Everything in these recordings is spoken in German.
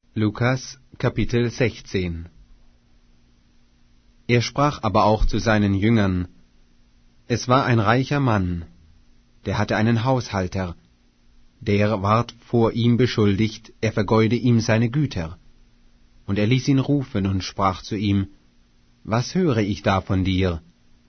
Lukas, Kapitel 16. Er sprach aber auch zu seinen Jüngern: Es war ein reicher Mann, der hatte einen Haushalter, der ward vor ihm beschuldigt, er vergeude ihm seine Güter. Und er ließ ihn rufen und sprach zu ihm: Was höre ich da von dir?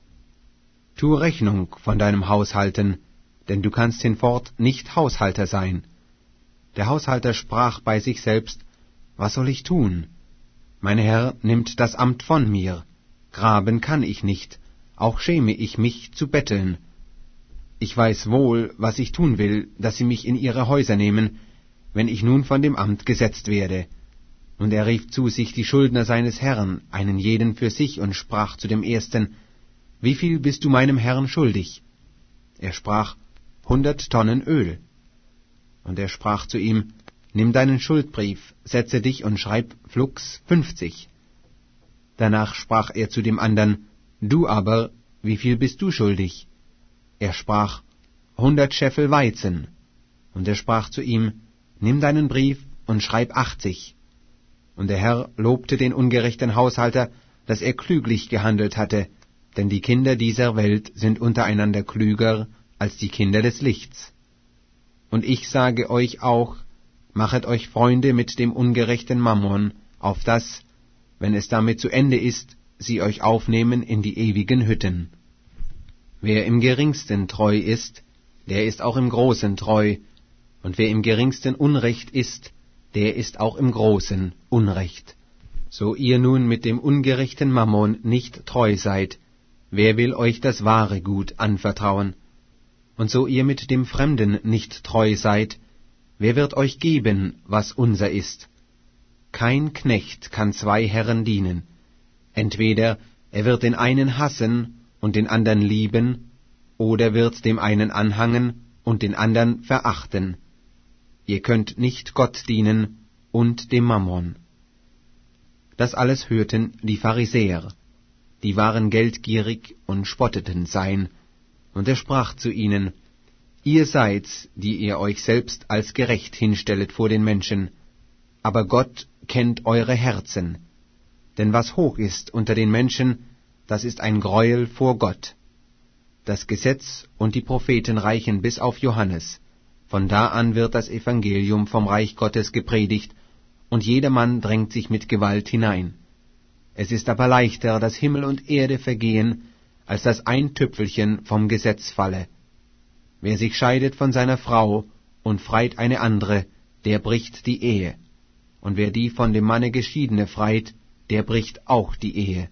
Tu Rechnung von deinem Haushalten, denn du kannst hinfort nicht Haushalter sein. Der Haushalter sprach bei sich selbst: Was soll ich tun? Mein Herr nimmt das Amt von mir. Graben kann ich nicht, auch schäme ich mich zu betteln. Ich weiß wohl, was ich tun will, dass sie mich in ihre Häuser nehmen, wenn ich nun von dem Amt gesetzt werde. Und er rief zu sich die Schuldner seines Herrn, einen jeden für sich, und sprach zu dem ersten: Wie viel bist du meinem Herrn schuldig? Er sprach: 100 Tonnen Öl. Und er sprach zu ihm: Nimm deinen Schuldbrief, setze dich und schreib flugs 50. Danach sprach er zu dem andern: Du aber, wie viel bist du schuldig? Er sprach: 100 Scheffel Weizen. Und er sprach zu ihm: Nimm deinen Brief und schreib 80. Und der Herr lobte den ungerechten Haushalter, dass er klüglich gehandelt hatte, denn die Kinder dieser Welt sind untereinander klüger als die Kinder des Lichts. Und ich sage euch auch, machet euch Freunde mit dem ungerechten Mammon, auf dass, wenn es damit zu Ende ist, sie euch aufnehmen in die ewigen Hütten. Wer im Geringsten treu ist, der ist auch im Großen treu, und wer im Geringsten Unrecht ist, der ist auch im Großen Unrecht. So ihr nun mit dem ungerechten Mammon nicht treu seid, wer will euch das wahre Gut anvertrauen? Und so ihr mit dem Fremden nicht treu seid, wer wird euch geben, was unser ist? Kein Knecht kann 2 Herren dienen. Entweder er wird den einen hassen und den andern lieben, oder wird dem einen anhangen und den andern verachten. Ihr könnt nicht Gott dienen und dem Mammon. Das alles hörten die Pharisäer, die waren geldgierig und spotteten sein, und er sprach zu ihnen: Ihr seid's, die ihr euch selbst als gerecht hinstellet vor den Menschen, aber Gott kennt eure Herzen. Denn was hoch ist unter den Menschen, das ist ein Greuel vor Gott. Das Gesetz und die Propheten reichen bis auf Johannes. Von da an wird das Evangelium vom Reich Gottes gepredigt, und jedermann drängt sich mit Gewalt hinein. Es ist aber leichter, dass Himmel und Erde vergehen, als dass ein Tüpfelchen vom Gesetz falle. Wer sich scheidet von seiner Frau und freit eine andere, der bricht die Ehe. Und wer die von dem Manne Geschiedene freit, der bricht auch die Ehe.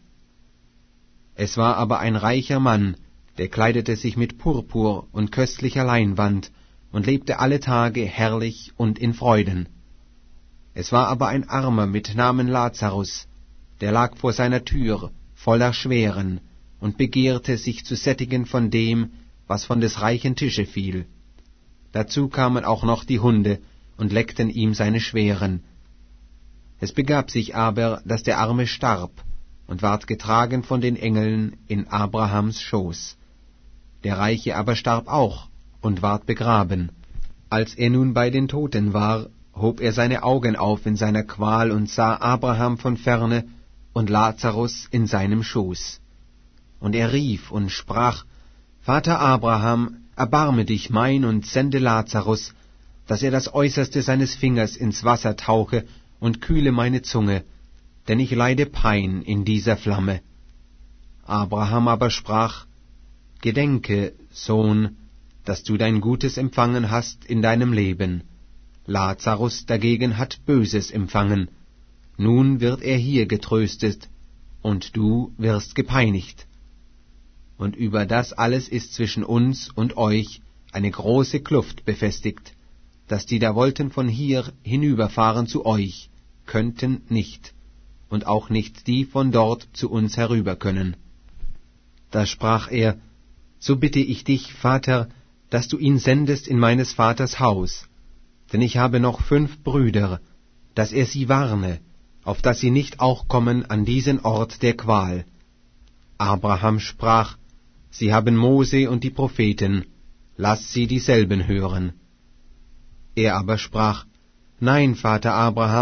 Es war aber ein reicher Mann, der kleidete sich mit Purpur und köstlicher Leinwand und lebte alle Tage herrlich und in Freuden. Es war aber ein Armer mit Namen Lazarus, der lag vor seiner Tür, voller Schweren, und begehrte, sich zu sättigen von dem, was von des reichen Tische fiel. Dazu kamen auch noch die Hunde und leckten ihm seine Schweren. Es begab sich aber, dass der Arme starb und ward getragen von den Engeln in Abrahams Schoß. Der Reiche aber starb auch und ward begraben. Als er nun bei den Toten war, hob er seine Augen auf in seiner Qual und sah Abraham von ferne und Lazarus in seinem Schoß. Und er rief und sprach: Vater Abraham, erbarme dich mein und sende Lazarus, dass er das Äußerste seines Fingers ins Wasser tauche und kühle meine Zunge, denn ich leide Pein in dieser Flamme. Abraham aber sprach: Gedenke, Sohn, dass du dein Gutes empfangen hast in deinem Leben. Lazarus dagegen hat Böses empfangen. Nun wird er hier getröstet, und du wirst gepeinigt. Und über das alles ist zwischen uns und euch eine große Kluft befestigt, dass die da wollten von hier hinüberfahren zu euch, könnten nicht, und auch nicht die von dort zu uns herüber können. Da sprach er: So bitte ich dich, Vater, dass du ihn sendest in meines Vaters Haus, denn ich habe noch 5 Brüder, dass er sie warne, auf dass sie nicht auch kommen an diesen Ort der Qual. Abraham sprach: Sie haben Mose und die Propheten, lasst sie dieselben hören. Er aber sprach: Nein, Vater Abraham,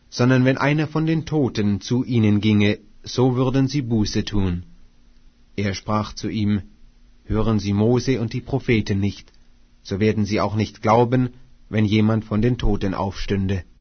sondern wenn einer von den Toten zu ihnen ginge, so würden sie Buße tun. Er sprach zu ihm, Hören Sie Mose und die Propheten nicht, so werden sie auch nicht glauben, wenn jemand von den Toten aufstünde.